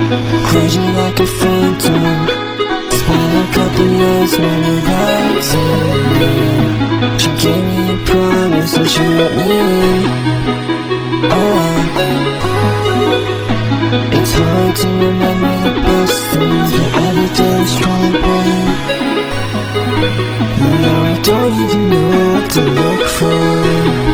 Crazy like a phantom. Spent a couple years running without seeing you. She gave me a promise that she let me in. It's hard to remember the best things, but every day is trying to bring. Now I don't even know what to look for.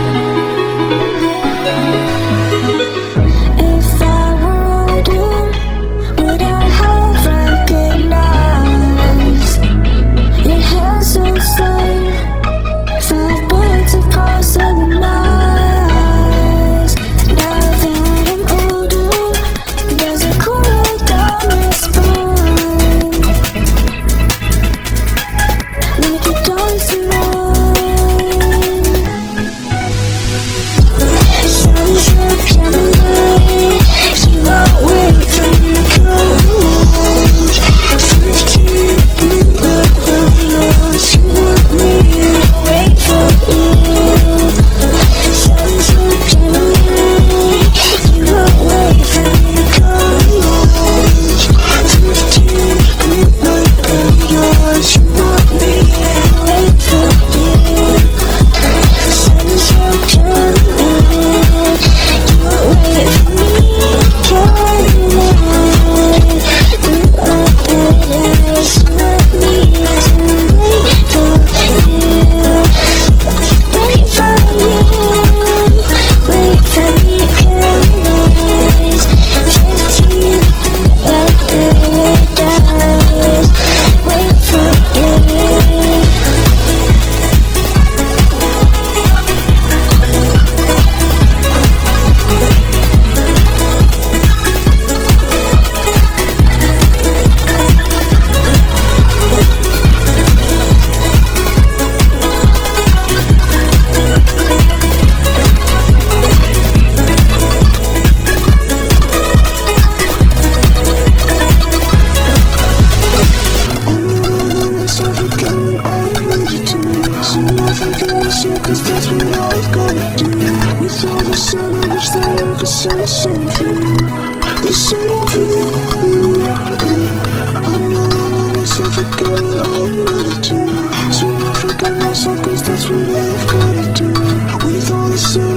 Cause that's what I've gotta do. With all the sun, I wish that I could say something. The same thing. I know myself again, I'm ready to. So I forgot myself, cause that's what I've gotta do. With all the sun.